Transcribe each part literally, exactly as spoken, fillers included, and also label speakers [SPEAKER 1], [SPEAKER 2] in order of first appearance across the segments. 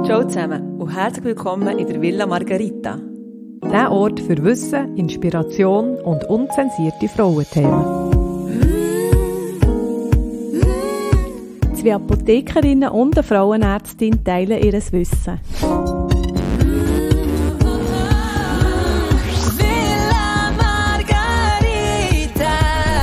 [SPEAKER 1] Ciao zusammen und herzlich willkommen in der Villa Margherita.
[SPEAKER 2] Der Ort für Wissen, Inspiration und unzensierte Frauenthemen.
[SPEAKER 3] Zwei Apothekerinnen und eine Frauenärztin teilen ihr Wissen.
[SPEAKER 1] Villa Margherita.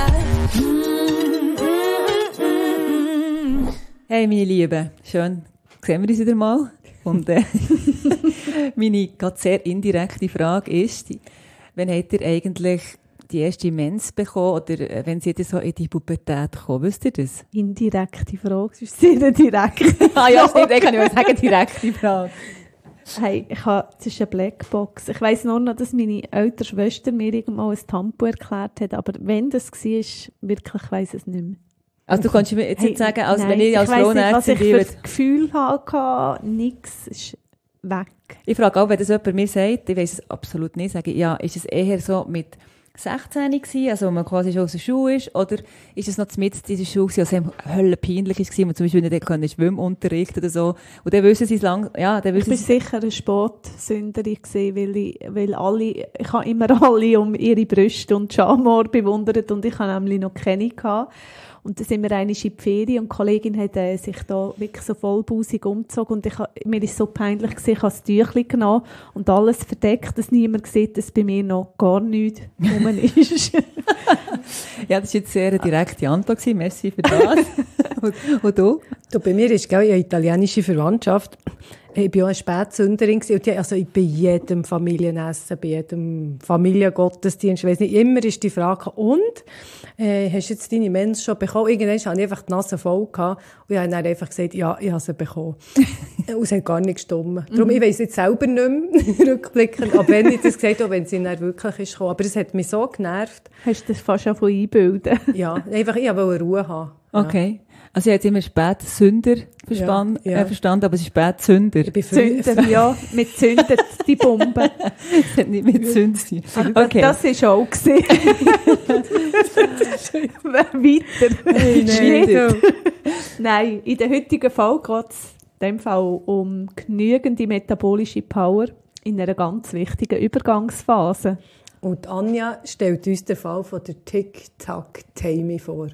[SPEAKER 1] Hey meine Lieben, schön sehen wir uns wieder mal. Und äh, meine gerade sehr indirekte Frage ist, wann habt ihr eigentlich die erste Mens bekommen oder äh, wenn seid ihr so in die Pubertät gekommen? Wisst ihr das?
[SPEAKER 3] Indirekte Frage, das ist sehr direkt.
[SPEAKER 1] Ah ja, stimmt, ich kann nicht mehr sagen, direkte Frage.
[SPEAKER 3] Hey, ich habe, das ist eine Blackbox. Ich weiss nur noch, dass meine ältere Schwester mir irgendwann ein Tampon erklärt hat, aber wenn das war, wirklich weiss ich es nicht mehr.
[SPEAKER 1] Also du kannst mir jetzt
[SPEAKER 3] Hey,
[SPEAKER 1] nicht sagen, als
[SPEAKER 3] nein,
[SPEAKER 1] wenn ich als Frauenärztin
[SPEAKER 3] ich weiss nicht, was ich
[SPEAKER 1] bin.
[SPEAKER 3] für ein Gefühl hatte, nichts ist weg.
[SPEAKER 1] Ich frage auch, wenn das jemand mir sagt, ich weiss es absolut nicht, sage ich, ja, ist es eher so mit sechzehn gewesen, also wo man quasi schon aus der Schule ist, oder ist es noch mitten in dieser Schule gewesen, also es höllenpeinlich ist, wo man zum Beispiel nicht können, Schwimmunterricht oder so, und dann wissen sie es lang, ja, dann
[SPEAKER 3] Ich
[SPEAKER 1] wissen
[SPEAKER 3] war
[SPEAKER 1] sie...
[SPEAKER 3] sicher eine Sportsünderin gewesen, weil ich, weil alle, ich habe immer alle um ihre Brüste und Schamhaar bewundert und ich habe nämlich noch keine gehabt. Und dann sind wir einmal in die Ferien und die Kollegin hat äh, sich da wirklich so vollbusig umgezogen und ich, mir ist so peinlich gewesen, ich habe das Tüchlein genommen und alles verdeckt, dass niemand sieht, dass bei mir noch gar nichts rum ist.
[SPEAKER 1] Ja, das war jetzt sehr eine direkte Antwort gewesen, merci für das. und, und du?
[SPEAKER 4] Du, bei mir ist eine italienische Verwandtschaft. Ich war auch eine Spätsünderin. Und also bei jedem Familienessen, bei jedem Familiengottesdienst, ich weiss nicht, immer ist die Frage, und, äh, hast du jetzt deine Mens schon bekommen? Irgendwann hatte ich einfach die Nase voll gehabt, und ich habe dann einfach gesagt, ja, ich habe sie bekommen. Und es hat gar nicht gestimmt. Darum, ich weiss jetzt selber nicht mehr, rückblickend, aber wenn ich das gesagt habe, wenn sie dann wirklich ist gekommen. Aber es hat mich so genervt.
[SPEAKER 3] Hast du das fast schon von einbilden?
[SPEAKER 4] Ja, einfach, ich wollte Ruhe haben. Ja.
[SPEAKER 1] Okay. Also ich habe jetzt immer Spätsünder verstanden,
[SPEAKER 4] Ja, ja.
[SPEAKER 1] Äh, verstanden, aber es ist Spätsünder.
[SPEAKER 4] Ich bin
[SPEAKER 3] Zünder, ja, mit zündet die Bombe.
[SPEAKER 1] Es hat nicht mit Sünder zu tun. Okay.
[SPEAKER 3] Das war auch gewesen. Weiter.
[SPEAKER 4] Hey, nein,
[SPEAKER 3] Nein, in der heutigen Folge geht es in dem Fall um genügende metabolische Power in einer ganz wichtigen Übergangsphase.
[SPEAKER 4] Und Anja stellt uns den Fall von der Tic-Tac-Tammy vor.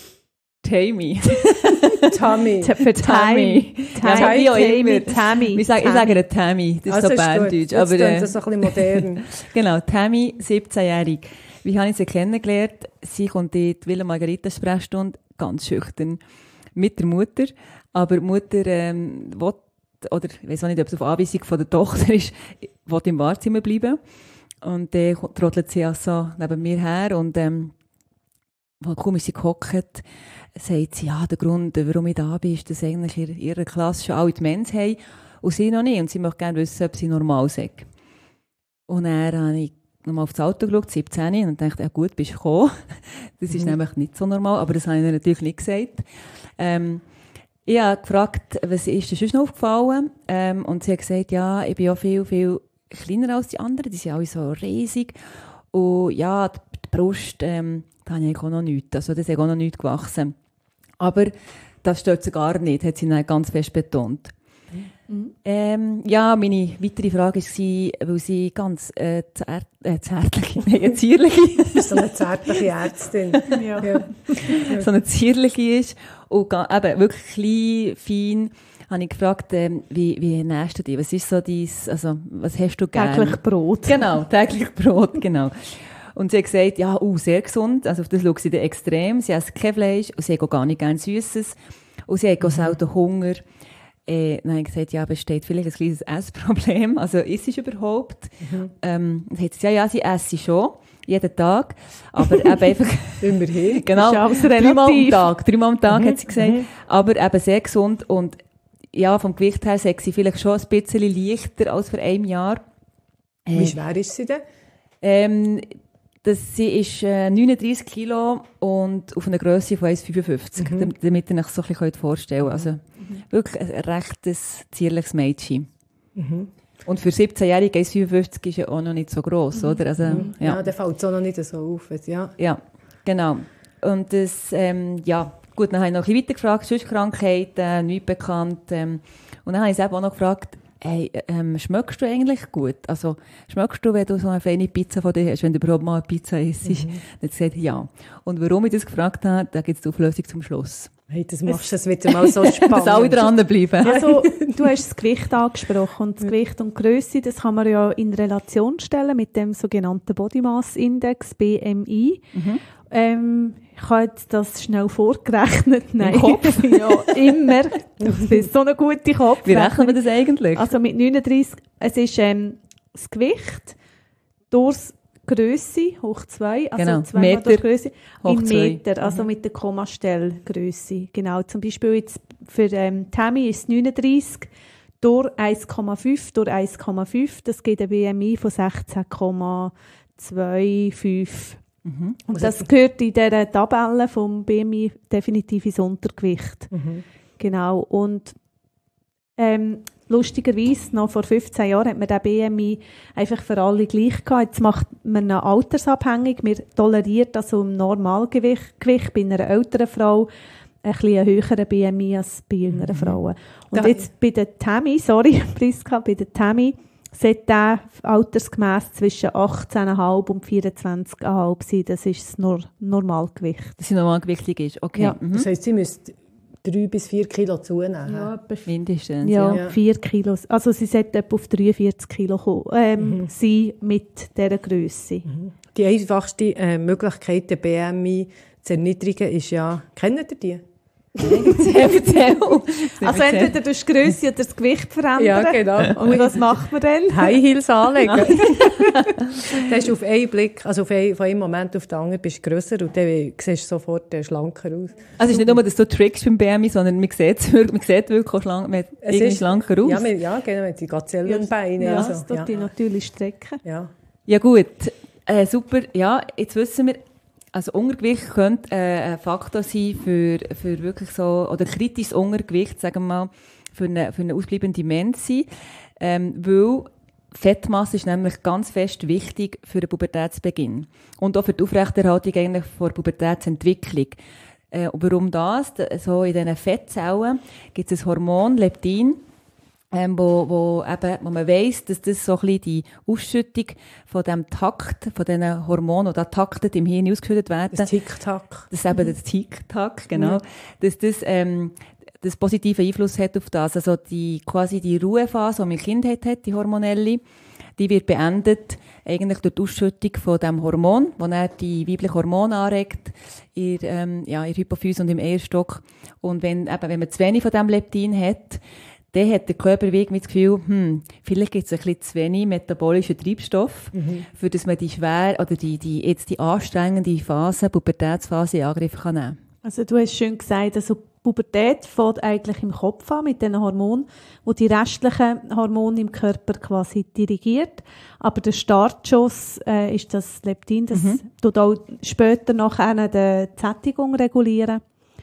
[SPEAKER 1] Tammy.
[SPEAKER 4] Tammy.
[SPEAKER 3] T- Für Tammy.
[SPEAKER 1] Ja,
[SPEAKER 3] Tammy,
[SPEAKER 1] wie auch immer.
[SPEAKER 3] Tammy, Tammy.
[SPEAKER 1] Ich sage, ich sage eine Tammy, das ist
[SPEAKER 4] Also
[SPEAKER 1] so
[SPEAKER 4] ist gut.
[SPEAKER 1] Banddeutsch.
[SPEAKER 4] Jetzt
[SPEAKER 1] Aber,
[SPEAKER 4] klingt
[SPEAKER 1] äh,
[SPEAKER 4] das so ein bisschen modern.
[SPEAKER 1] genau, Tammy, siebzehnjährig. Wie habe ich sie kennengelernt? Sie kommt in die Villa Margherita Sprechstunde, ganz schüchtern, mit der Mutter. Aber die Mutter ähm, will, oder ich weiß auch nicht, ob es auf Anweisung von der Tochter ist, will im Wartezimmer bleiben. Und dann äh, trottelt sie auch so neben mir her und ähm, kaum ist sie gehockt, sagt sie, ja, der Grund, warum ich da bin, ist, dass eigentlich in ihrer Klasse schon alle die Mens haben und sie noch nicht. Und sie möchte gerne wissen, ob sie normal sind. Und dann habe ich nochmal auf das Auto geschaut, siebzehn, und dachte, ja gut, bist du gekommen. Das ist mhm. nämlich nicht so normal, aber das habe ich ihr natürlich nicht gesagt. Ähm, ich habe gefragt, was ist dir sonst noch aufgefallen? Ähm, und sie hat gesagt, ja, ich bin ja viel, viel kleiner als die anderen, die sind alle so riesig. Und ja, die Brust, ähm, da habe ich auch noch nichts, also das ist auch noch nichts gewachsen. Aber das stört sie gar nicht, hat sie dann ganz fest betont. Mhm. Ähm, ja, meine weitere Frage war, weil sie ganz äh, zärt, äh, zärtliche, nein, zierliche,
[SPEAKER 4] So eine zärtliche Ärztin.
[SPEAKER 3] Ja.
[SPEAKER 4] Ja.
[SPEAKER 1] so eine zierliche ist und ga, eben wirklich klein, fein, habe ich gefragt, ähm, wie, wie ernährst du dich? Was ist so dein, also was hast du gerne?
[SPEAKER 3] Täglich Brot.
[SPEAKER 1] Genau, täglich Brot, genau. Und sie hat gesagt, ja, uh, sehr gesund, also auf das schaut sie dann extrem, sie isst kein Fleisch und sie hat auch gar nicht gerne Süßes und sie hat auch selten Hunger. Äh, dann habe ich gesagt, ja, besteht vielleicht ein kleines Essproblem, also isst sie überhaupt? Mhm. Ähm, dann hat sie gesagt, ja, ja, sie esse schon, jeden Tag, aber eben einfach...
[SPEAKER 4] Immerhin.
[SPEAKER 1] Genau, dreimal am Tag, dreimal am Tag,
[SPEAKER 4] mhm.
[SPEAKER 1] hat sie gesagt, mhm. aber eben sehr gesund und ja, vom Gewicht her sagt sie vielleicht schon ein bisschen leichter als vor einem Jahr.
[SPEAKER 4] Äh, Wie schwer ist sie denn?
[SPEAKER 1] Ähm, das, sie ist äh, neununddreissig Kilo und auf einer Grösse von eins Komma fünfundfünfzig, mhm. damit ihr euch so ein bisschen vorstellen könnt. Also mhm. wirklich ein rechtes, zierliches Mädchen. Mhm. Und für siebzehnjährige eins Komma fünfundfünfzig ist ja auch noch nicht so gross, mhm. oder? Also,
[SPEAKER 4] mhm.
[SPEAKER 1] ja,
[SPEAKER 4] ja, der fällt so noch nicht so auf. Ja,
[SPEAKER 1] ja genau. Und das, ähm, ja, gut, dann habe ich noch ein bisschen weiter gefragt, sonst Krankheiten, nichts bekannt. Ähm, und dann habe ich sie auch noch gefragt, hey, ähm, schmeckst du eigentlich gut? Also, schmeckst du, wenn du so eine feine Pizza von dir hast, wenn du überhaupt mal eine Pizza isst? Mhm. Dann gesagt, ja. Und warum ich das gefragt habe, da gibt es die Auflösung zum Schluss.
[SPEAKER 4] Hey, das machst du wieder mal so spannend.
[SPEAKER 1] Dass alle dranbleiben.
[SPEAKER 3] Also, du hast das Gewicht angesprochen. Und das Gewicht und Grösse, das kann man ja in Relation stellen mit dem sogenannten Body Mass Index, B M I. Mhm. Ähm, ich habe jetzt das schnell vorgerechnet. Nein. Im Kopf? Ja, immer. Das ist so eine gute Kopf.
[SPEAKER 1] Wie rechnen wir das eigentlich?
[SPEAKER 3] Also mit neununddreißig, es ist ähm, das Gewicht durch Grösse hoch zwei, also
[SPEAKER 1] genau.
[SPEAKER 3] zweimal
[SPEAKER 1] Meter
[SPEAKER 3] durch Grösse, in Meter,
[SPEAKER 1] zwei.
[SPEAKER 3] also mhm. mit der Kommastelle-Grösse. Genau, zum Beispiel jetzt für ähm, Tammy ist es neununddreißig durch eins Komma fünf durch eins Komma fünf, das gibt ein B M I von sechzehn Komma fünfundzwanzig. Mhm. Und das gehört in dieser Tabelle vom B M I definitiv ins Untergewicht. Mhm. Genau, und ähm, lustigerweise, noch vor fünfzehn Jahren hat man den B M I einfach für alle gleich gehabt. Jetzt macht man ihn altersabhängig. Wir tolerieren also im Normalgewicht Gewicht bei einer älteren Frau ein bisschen einen höheren B M I als bei jüngeren mhm. Frauen. Und da jetzt bei der Tammy, sorry Priska, bei der Tammy sollte der altersgemäss zwischen achtzehn Komma fünf und vierundzwanzig Komma fünf sein. Das ist das Nor- Normalgewicht.
[SPEAKER 1] Das ist normalgewichtig ist, okay.
[SPEAKER 3] Ja.
[SPEAKER 1] Mhm.
[SPEAKER 4] Das heisst, sie müsste drei bis vier Kilo zunehmen.
[SPEAKER 3] Ja,
[SPEAKER 1] mindestens.
[SPEAKER 3] Ja,
[SPEAKER 1] ja,
[SPEAKER 3] vier Kilo. Also sie sollte etwa auf dreiundvierzig Kilo kommen, ähm, mhm. sein mit dieser Grösse.
[SPEAKER 4] Mhm. Die einfachste äh, Möglichkeit, den B M I zu erniedrigen, ist ja, kennt ihr die?
[SPEAKER 3] Erzähl. Also entweder durch die Grösse oder das Gewicht verändern.
[SPEAKER 4] Ja, genau.
[SPEAKER 3] Und was macht man dann?
[SPEAKER 4] High Heels anlegen. Das ist auf einen Blick, also auf einen, von einem Moment auf den anderen bist du grösser und dann siehst du sofort schlanker aus.
[SPEAKER 1] Also es ist nicht nur, dass du trickst beim B M I, sondern man sieht wirklich, man sieht wirklich auch schlank, man irgendwie ist, schlanker aus.
[SPEAKER 4] Ja, man, ja genau, die Gazellenbeine.
[SPEAKER 3] Ja,
[SPEAKER 4] also,
[SPEAKER 3] das tut
[SPEAKER 4] ja.
[SPEAKER 3] die natürlich strecken.
[SPEAKER 4] Ja,
[SPEAKER 1] ja gut, äh, super. Ja, jetzt wissen wir, also Untergewicht könnte äh, ein Faktor sein für, für wirklich so, oder kritisches Untergewicht, sagen wir mal, für eine, für eine ausbleibende Demenz sein, ähm, weil Fettmasse ist nämlich ganz fest wichtig für den Pubertätsbeginn und auch für die Aufrechterhaltung eigentlich vor der Pubertätsentwicklung. Äh, warum das? So in diesen Fettzellen gibt es ein Hormon, Leptin, Ähm, wo, wo, eben, wo man weiss, dass das so ein bisschen die Ausschüttung von dem Takt, von diesen Hormonen, die da taktet im Hirn ausgeschüttet werden.
[SPEAKER 4] das Tick-Tack.
[SPEAKER 1] Das ist eben das Tick-Tack, genau. Ja. Dass das, ähm, das positive Einfluss hat auf das. Also die, quasi die Ruhephase, die man Kind hat, hat, die hormonelle, die wird beendet eigentlich durch die Ausschüttung von dem Hormon, das dann die weibliche Hormone anregt, in, ähm, ja, in der Hypophyse und im Eierstock. Und wenn, eben, wenn man zu wenig von dem Leptin hat, dann hat der Körper irgendwie das Gefühl, hm, vielleicht gibt es ein bisschen zu wenig metabolischen Treibstoff, mhm. für dass man die schwer, oder die, die, jetzt die anstrengende Phase, Pubertätsphase in Angriff kann nehmen.
[SPEAKER 3] Also du hast schön gesagt, also Pubertät fängt eigentlich im Kopf an mit den Hormonen, wo die restlichen Hormone im Körper quasi dirigiert. Aber der Startschuss äh, ist das Leptin, das mhm. tut auch später nachher die Sättigung regulieren.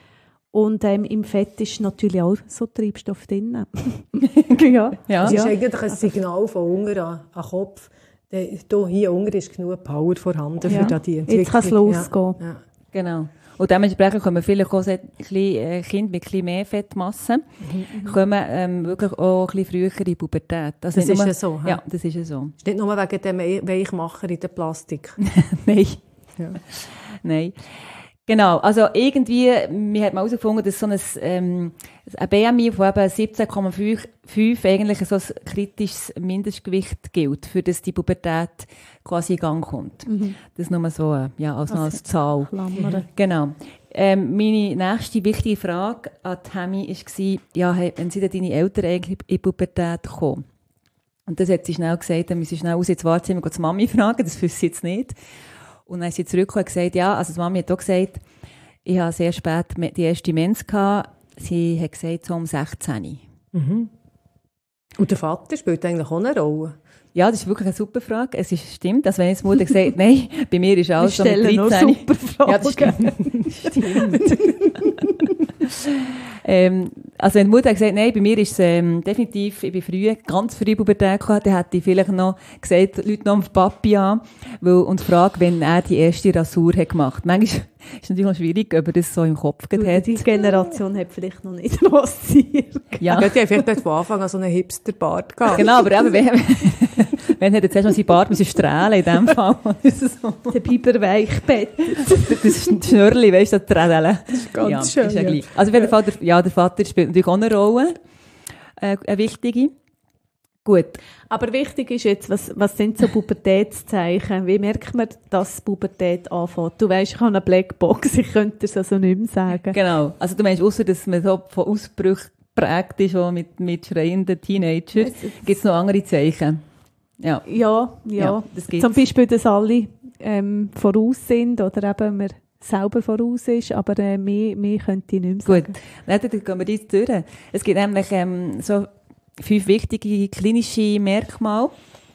[SPEAKER 3] Und ähm, im Fett ist natürlich auch so Treibstoff drin. ja.
[SPEAKER 4] Ja. Es
[SPEAKER 3] ja.
[SPEAKER 4] ist eigentlich ein Signal von unten an den Kopf. Da, hier unten ist genug Power vorhanden
[SPEAKER 3] ja.
[SPEAKER 4] für die Entwicklung.
[SPEAKER 3] Jetzt kann es losgehen.
[SPEAKER 4] Ja. Ja.
[SPEAKER 1] Genau. Und dementsprechend kommen vielleicht auch Kinder mit etwas mehr Fettmasse, mhm. kommen ähm, wirklich auch ein bisschen früher in die Pubertät. Also
[SPEAKER 4] das ist
[SPEAKER 1] nur,
[SPEAKER 4] ja so.
[SPEAKER 1] Ja, das ist ja so.
[SPEAKER 4] Ist nicht nur wegen dem Weichmacher in der Plastik.
[SPEAKER 1] Nein.
[SPEAKER 4] Ja.
[SPEAKER 1] Nein. Genau, also irgendwie, wir haben mal herausgefunden, dass so ein, ähm, ein B M I von eben siebzehn Komma fünf eigentlich so ein kritisches Mindestgewicht gilt, für das die Pubertät quasi in Gang kommt. Mhm. Das nur so, ja, als, also, als Zahl.
[SPEAKER 3] Klammern.
[SPEAKER 1] Genau. Ähm, meine nächste wichtige Frage an Tammy war, ja, hey, wenn sind denn deine Eltern eigentlich in die Pubertät gekommen? Und das hat sie schnell gesagt, dann müssen sie schnell raus ins Wartezimmer und die Mami fragen, das wüsste sie jetzt nicht. Und dann ist sie zurückgekommen und gesagt, ja, also die Mami hat auch gesagt, ich habe sehr spät die erste Mens gehabt. Sie hat gesagt, so um sechzehn.
[SPEAKER 4] Mhm. Und der Vater spielt eigentlich auch eine Rolle?
[SPEAKER 1] Ja, das ist wirklich eine super Frage. Es ist, stimmt, also wenn jetzt die Mutter sagt, nein, bei mir ist alles so mit dreizehn.
[SPEAKER 3] Wir stellen nur super Fragen.
[SPEAKER 1] Ja, das stimmt. stimmt. ähm, also wenn die Mutter hat gesagt, nein, bei mir ist es ähm, definitiv, ich bin früh, ganz früh Pubertät gehabt, dann hätte ich vielleicht noch gesagt, Leute noch auf Papi an, weil, und frage, wenn er die erste Rasur hat gemacht. Manchmal ist es natürlich noch schwierig, ob er das so im Kopf hat.
[SPEAKER 3] Die Generation hat vielleicht noch nicht rasiert.
[SPEAKER 1] Ja.
[SPEAKER 4] Ja, die haben vielleicht von Anfang an so einen Hipster-Bart gehabt.
[SPEAKER 1] Genau, aber eben, wenn, wenn hat er zuerst noch seinen Bart müssen strahlen in dem Fall. So.
[SPEAKER 3] Der Biber weichbett.
[SPEAKER 1] Das ist ein Schnürli, weißt du, das Trädeln. Das
[SPEAKER 4] ist ganz
[SPEAKER 1] ja,
[SPEAKER 4] schön,
[SPEAKER 1] ist ja
[SPEAKER 4] ja.
[SPEAKER 1] gleich. Also auf jeden Fall, der, ja, der Vater spielt natürlich auch eine Rolle, äh, eine wichtige. Gut.
[SPEAKER 3] Aber wichtig ist jetzt, was, was sind so Pubertätszeichen? Wie merkt man, dass Pubertät anfängt? Du weisst, ich habe eine Blackbox, ich könnte es also nicht mehr sagen.
[SPEAKER 1] Genau. Also du meinst, ausser dass man so von Ausbrüchen geprägt ist, auch mit, mit schreienden Teenagern, gibt es noch andere Zeichen? Ja.
[SPEAKER 3] Ja, ja.
[SPEAKER 1] Ja, das gibt's.
[SPEAKER 3] Zum Beispiel, dass alle ähm, voraus sind oder eben man selber voraus ist, aber äh, mehr, mehr könnte ich nicht mehr sagen.
[SPEAKER 1] Gut, dann, dann gehen wir jetzt durch. Es gibt nämlich ähm, so fünf wichtige klinische Merkmale.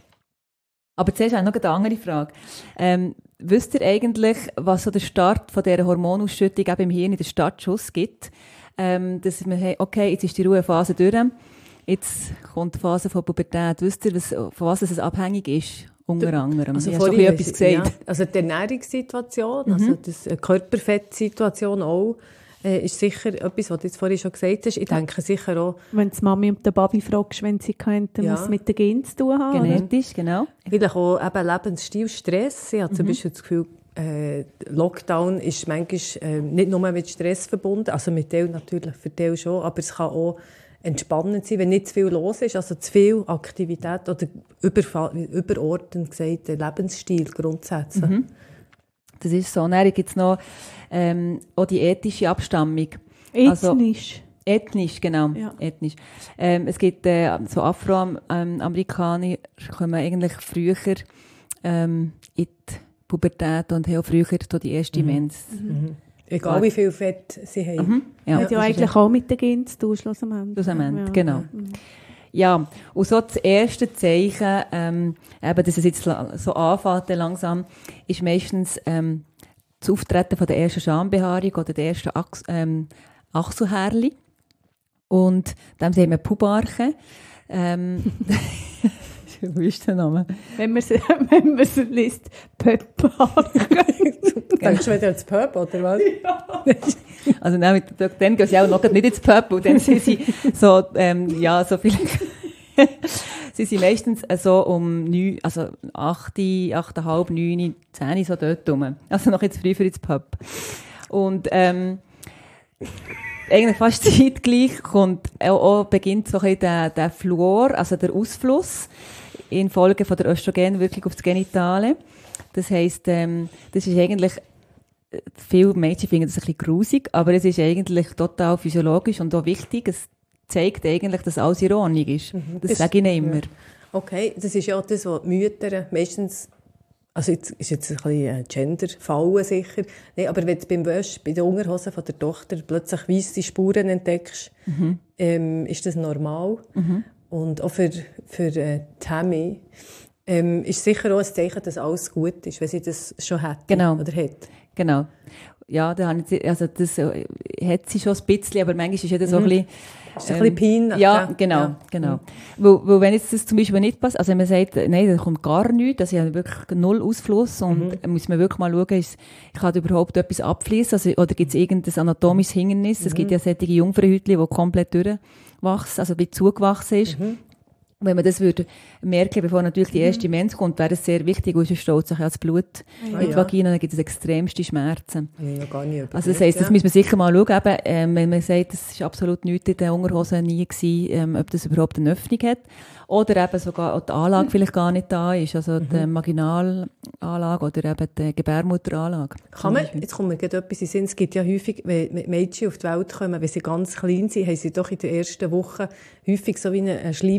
[SPEAKER 1] Aber zuerst habe ich noch eine andere Frage. Ähm, wisst ihr eigentlich, was so der Start von dieser Hormonausschüttung eben im Hirn, in den Startschuss gibt? Ähm, dass man, hey, okay, jetzt ist die Ruhephase durch, jetzt kommt die Phase von Pubertät. Wisst ihr, was, von was es abhängig ist? Unter anderem.
[SPEAKER 4] Also
[SPEAKER 1] ich habe schon
[SPEAKER 4] vorhin
[SPEAKER 1] etwas gesagt.
[SPEAKER 4] Ja, also die Ernährungssituation,
[SPEAKER 1] Mhm.
[SPEAKER 4] also die Körperfettsituation auch, äh, ist sicher etwas, was du jetzt vorhin schon gesagt hast. Ich denke sicher auch,
[SPEAKER 3] Wenn die Mami und der Babi fragst, wenn sie könnten,
[SPEAKER 4] Ja.
[SPEAKER 3] muss es mit den Genen zu tun haben. oder?
[SPEAKER 1] Genetisch, genau.
[SPEAKER 4] vielleicht auch eben Lebensstil, Stress. Ich habe zum Beispiel das Gefühl, äh, Lockdown ist manchmal äh, nicht nur mit Stress verbunden, also mit Teil natürlich, für Teil schon, aber es kann auch entspannend sein, wenn nicht zu viel los ist, also zu viel Aktivität oder überfa- überordnend gesagt, der Lebensstil grundsätzlich.
[SPEAKER 1] Mhm. Das ist so. Und dann gibt es noch ähm, auch die ethische Abstammung. Also,
[SPEAKER 3] Ethnisch.
[SPEAKER 1] ethnisch, genau.
[SPEAKER 3] Ja.
[SPEAKER 1] Ethnisch. Ähm, es gibt äh, so Afroamerikaner, kommen eigentlich früher ähm, in die Pubertät und haben auch früher so die erste Mens.
[SPEAKER 4] Mhm. Egal wie viel Fett sie haben.
[SPEAKER 1] Mhm. Ja,
[SPEAKER 3] Hat ja
[SPEAKER 1] das ist
[SPEAKER 3] eigentlich auch mit den Genen zu tun, schlussendlich.
[SPEAKER 1] Schlussendlich,
[SPEAKER 3] Ja.
[SPEAKER 1] genau. Ja, und so das erste Zeichen, ähm, eben, dass es jetzt la- so anfängt langsam, ist meistens ähm, das Auftreten von der ersten Schambehaarung oder der ersten Achs- ähm, Achselhärli. Und dann sehen wir Pubarche. Ähm, wie ist der Name?
[SPEAKER 3] Wenn man es wenn man es liest, Pöppar.
[SPEAKER 4] Denkst du wieder ans Pub, oder was?
[SPEAKER 1] Also dann, mit, dann gehen sie auch noch nicht ins Pub, und dann sind sie so, ähm, ja, so viel. Sie sind meistens äh, so um neun, also acht, achteinhalb, neun, zehn, so dort rum. Also noch jetzt früh für ins Pub. Und ähm, eigentlich fast zeitgleich kommt auch, auch beginnt so ein bisschen der, der Fluor, also der Ausfluss infolge von der Östrogenwirkung auf das Genitale. Das heisst, ähm, das ist eigentlich, viele Mädchen finden das ein bisschen grusig, aber es ist eigentlich total physiologisch und auch wichtig. Es zeigt eigentlich, dass alles in Ordnung ist. Das,
[SPEAKER 4] Das-
[SPEAKER 1] sage ich nicht immer.
[SPEAKER 4] ja. Okay, das ist ja auch das, was die Mütter meistens, also jetzt ist jetzt ein bisschen ein Gender-Fallen sicher, nee, aber wenn du beim Wäsch, bei den Unterhosen von der Tochter plötzlich weisse Spuren entdeckst,
[SPEAKER 1] Mhm.
[SPEAKER 4] ähm, ist das normal. Und auch für, für äh, Tammy ähm, ist sicher auch ein Zeichen, dass alles gut ist, wenn sie das schon hat.
[SPEAKER 1] Genau.
[SPEAKER 4] Oder hat.
[SPEAKER 1] Genau. Ja, da habe ich, also das äh, hat sie schon ein bisschen, aber manchmal ist ja das so ein bisschen...
[SPEAKER 4] Ist ein bisschen peinlich.
[SPEAKER 1] Ja,
[SPEAKER 4] ja.
[SPEAKER 1] genau,
[SPEAKER 4] Ja.
[SPEAKER 1] genau. Weil, weil wenn jetzt das zum Beispiel nicht passt, also wenn man sagt, nein, da kommt gar nichts, das ist ja wirklich null Ausfluss, und mhm. muss man wirklich mal schauen, ist, kann überhaupt etwas abfließen, also, oder gibt es irgendein anatomisches Hindernis? Es gibt ja solche Jungfrauhäutchen, die komplett durchwachsen, also wie zugewachsen ist.
[SPEAKER 4] Mhm.
[SPEAKER 1] Wenn man das würde merken, bevor natürlich die erste Mens kommt, wäre es sehr wichtig, weil sonst staut sich ja das Blut
[SPEAKER 4] Ah,
[SPEAKER 1] in die
[SPEAKER 4] ja.
[SPEAKER 1] Vagina, dann gibt es extremste Schmerzen.
[SPEAKER 4] Ich habe ja gar nicht überlegt,
[SPEAKER 1] Also das heisst, das
[SPEAKER 4] ja.
[SPEAKER 1] müssen wir sicher mal schauen. Eben, ähm, wenn man sagt, es war absolut nichts in den Unterhosen nie gewesen, ähm, ob das überhaupt eine Öffnung hat. Oder eben sogar auch die Anlage vielleicht gar nicht da ist, also die Marginalanlage oder eben die Gebärmutteranlage.
[SPEAKER 4] Kann man, jetzt kommt mir gerade etwas in den Sinn, es gibt ja häufig, wenn Mädchen auf die Welt kommen, wenn sie ganz klein sind, haben sie doch in der ersten Woche häufig so wie einen Schleimpfropf, den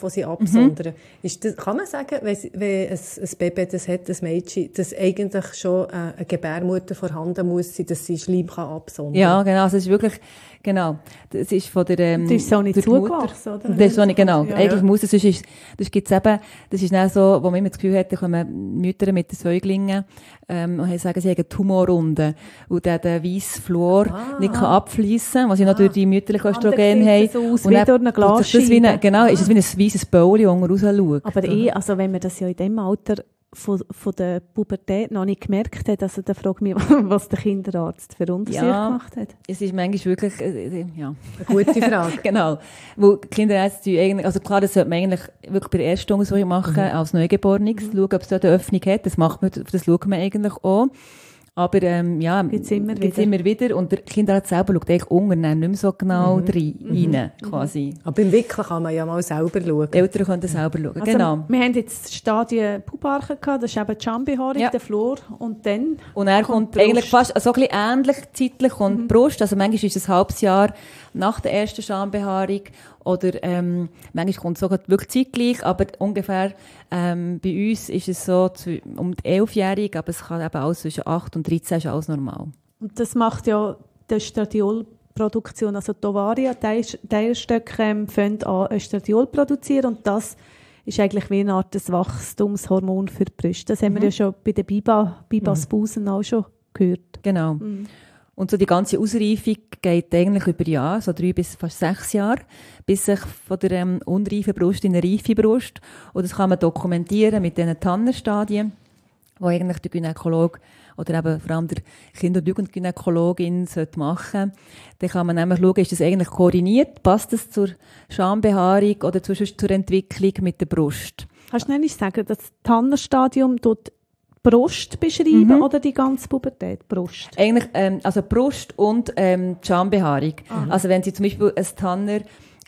[SPEAKER 4] die sie absondern. Mhm. Ist das, kann man sagen, wenn, wenn ein, ein Baby das hat, ein Mädchen, dass eigentlich schon eine, eine Gebärmutter vorhanden muss sein, dass sie Schleim kann absondern?
[SPEAKER 1] Ja, genau. Also es ist wirklich, genau. Das ist von der, ähm,
[SPEAKER 3] das ist so nicht zugewachsen, oder?
[SPEAKER 1] Das ist so nicht, genau.
[SPEAKER 3] Ja,
[SPEAKER 1] eigentlich
[SPEAKER 3] ja.
[SPEAKER 1] muss es, sonst ist, das gibt's eben, das ist dann so, wo man immer das Gefühl hat, da kommen Mütter mit den Säuglingen, ähm, und sagen, sie haben Tumorrunde. Und der, der weisse Fluor ah, nicht kann abfliessen, was sie ah, noch durch die mütterliche Östrogen haben.
[SPEAKER 3] So aus, und wie durch eine Glasscheibe.
[SPEAKER 1] Genau, ist es wie ein weisses Bäuli, das raus schaut.
[SPEAKER 3] Aber eh, also wenn man das ja in dem Alter von, von der Pubertät noch nicht gemerkt hat, also dann frage ich mich, was der Kinderarzt für Untersuchung ja, gemacht hat.
[SPEAKER 1] Es ist manchmal wirklich, äh, ja.
[SPEAKER 4] Eine gute Frage.
[SPEAKER 1] Genau. Wo Kinderärzte eigentlich, also klar, das sollte man eigentlich wirklich bei der ersten Untersuchung machen, mhm. als Neugeborenes, mhm. schauen, ob es da eine Öffnung hat. Das macht man, das schaut man eigentlich auch. Aber, ähm, ja,
[SPEAKER 3] gibt's immer
[SPEAKER 1] gibt's
[SPEAKER 3] wieder.
[SPEAKER 1] immer wieder. Und der Kinderarzt selber schaut eigentlich unten nicht mehr so genau mhm. rein, rein, quasi.
[SPEAKER 4] Aber im Wickeln kann man ja mal selber schauen.
[SPEAKER 1] Die Eltern können selber schauen,
[SPEAKER 3] also,
[SPEAKER 1] genau.
[SPEAKER 3] Wir haben jetzt das Stadium Pubarche gehabt, das ist eben die Schambehaarung, ja. der Flor, und dann
[SPEAKER 1] Und er kommt, kommt eigentlich fast so ein bisschen ähnlich zeitlich kommt mhm. die Brust. Also manchmal ist es ein halbes Jahr nach der ersten Schambehaarung. Oder ähm, manchmal kommt es sogar wirklich zeitgleich, aber ungefähr ähm, bei uns ist es so zu, um die elfjährige, aber es kann eben alles zwischen acht und dreizehn ist alles normal.
[SPEAKER 3] Und das macht ja die Östradiolproduktion, also die Ovarien, die Eierstöcke ähm, fangen an Östradiol produzieren und das ist eigentlich wie eine Art des Wachstumshormon für die Brüste. Das haben mhm. wir ja schon bei der Biba, Bibas mhm. Busen auch schon gehört.
[SPEAKER 1] Genau. Mhm. Und so die ganze Ausreifung geht eigentlich über Jahre, so drei bis fast sechs Jahre, bis sich von der ähm, unreifen Brust in eine reife Brust. Und das kann man dokumentieren mit diesen Tanner-Stadien, die eigentlich der Gynäkologe oder eben vor allem der Kinder- und Jugendgynäkologin machen sollte. Dann kann man nämlich schauen, ist das eigentlich koordiniert, passt das zur Schambehaarung oder zur, zur Entwicklung mit der Brust.
[SPEAKER 3] Kannst du nicht sagen, das Tanner-Stadium dort Brust beschreiben mhm. oder die ganze Pubertät? Brust?
[SPEAKER 1] Eigentlich, ähm, also Brust und ähm, die Schambehaarung. Mhm. Also wenn sie zum Beispiel ein Tanner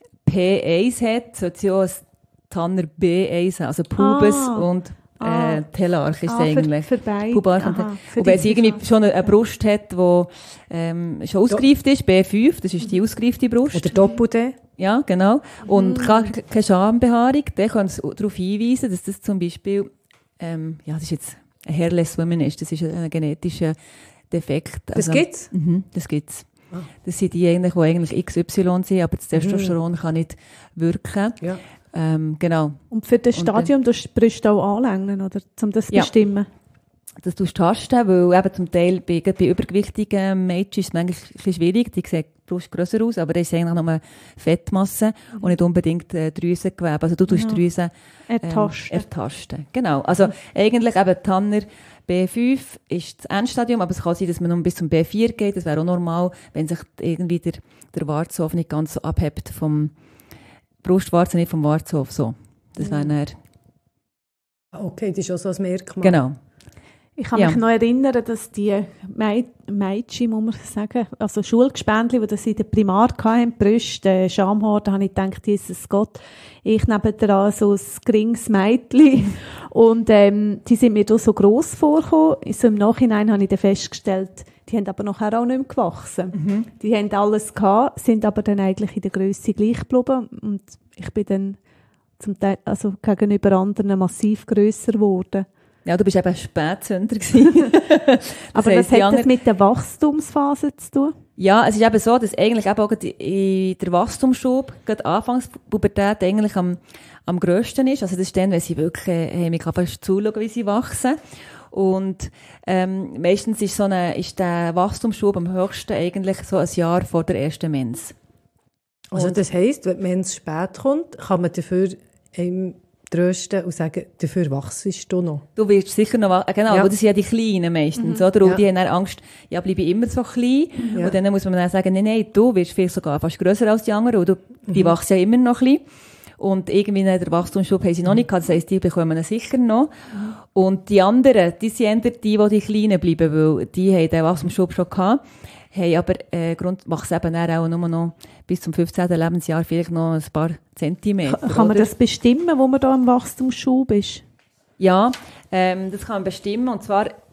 [SPEAKER 1] P eins hat, sollte sie auch ein Tanner B eins haben, also Pubis ah. und äh, ah. Telarch ist ah, eigentlich.
[SPEAKER 3] Für, für beide.
[SPEAKER 1] Pubarch und, Aha, und wenn sie irgendwie schon eine, eine Brust hat, die ähm, schon ausgereift ist, B fünf, das ist die ausgereifte Brust.
[SPEAKER 4] Oder Doppel-D.
[SPEAKER 1] Ja, genau. Und mhm. keine Schambehaarung, dann kann es darauf hinweisen, dass das zum Beispiel, ähm, ja, das ist jetzt ein Hairless Woman ist, das ist ein genetischer Defekt.
[SPEAKER 4] Das
[SPEAKER 1] also,
[SPEAKER 4] gibt's?
[SPEAKER 1] Mhm, das gibt's. Ah. Das sind die eigentlich, die eigentlich X Y sind, aber das Testosteron mhm. kann nicht wirken. Ja. Ähm, genau.
[SPEAKER 3] Und für das Stadium, du brauchst du auch anlängen, oder? Um das zu ja. bestimmen?
[SPEAKER 1] Das tust du tasten, weil eben zum Teil bei, bei übergewichtigen Mädchen ist es manchmal ein bisschen schwierig. Die sehen die Brust grösser aus, aber das ist eigentlich nur Fettmasse mhm. und nicht unbedingt äh, Drüsengewebe. Also du tust ja. Drüsen ähm, ertasten. ertasten. Genau. Also mhm. eigentlich eben Tanner B fünf ist das Endstadium, aber es kann sein, dass man nur bis zum B vier geht. Das wäre auch normal, wenn sich irgendwie der, der Warzenhof nicht ganz so abhebt vom Brustwarzen, nicht vom Warzenhof. So. Das wäre dann...
[SPEAKER 4] Okay, das ist auch so ein Merkmal.
[SPEAKER 1] Genau.
[SPEAKER 3] Ich kann
[SPEAKER 1] ja.
[SPEAKER 3] mich noch erinnern, dass die Mädchen, muss man sagen, also Schulgespendli, die das in der Primar hatten, Brüste, äh, Schamhaar, da habe ich gedacht, Jesus Gott, ich nebendran so ein geringes Mädchen. Und ähm, die sind mir da so gross vorgekommen. So im Nachhinein habe ich dann festgestellt, die haben aber nachher auch nicht mehr gewachsen. Mhm. Die haben alles gehabt, sind aber dann eigentlich in der Grösse gleich geblieben. Und ich bin dann zum Teil, also gegenüber anderen massiv grösser geworden.
[SPEAKER 1] Ja, du bist eben Spätzünder gewesen.
[SPEAKER 3] Aber was hat das mit der Wachstumsphase zu tun?
[SPEAKER 1] Ja, es ist eben so, dass eigentlich eben auch in der Wachstumsschub, gerade Anfangspubertät eigentlich am, am grössten ist. Also das ist dann, wenn sie wirklich, äh, mich kann fast zuschauen, wie sie wachsen. Und, ähm, meistens ist so eine, ist der Wachstumsschub am höchsten eigentlich so ein Jahr vor der ersten Mens.
[SPEAKER 4] Also und das heisst, wenn die Mens spät kommt, kann man dafür ähm, trösten und sagen, dafür wachst du noch.
[SPEAKER 1] Du wirst sicher noch wachsen. Genau, ja. Das sind ja die Kleinen meistens, mhm. oder? Und ja. die haben dann Angst, ja, bleibe ich immer so klein. Ja. Und dann muss man dann sagen, nein, nein, du wirst vielleicht sogar fast grösser als die anderen. Und du, mhm. die wachsen ja immer noch klein. Und irgendwie in der Wachstumsschub haben sie noch nicht gehabt. Das heisst, die bekommen ihn sicher noch. Mhm. Und die anderen, die sind eher die, die die Kleinen bleiben, weil die haben den Wachstumsschub schon gehabt. Hey, aber äh, Grund macht es eben auch nur noch bis zum fünfzehnten Lebensjahr vielleicht noch ein paar Zentimeter.
[SPEAKER 3] Kann, kann man das bestimmen, wo man da im Wachstumsschub ist?
[SPEAKER 1] Ja, ähm, das kann man bestimmen. Und zwar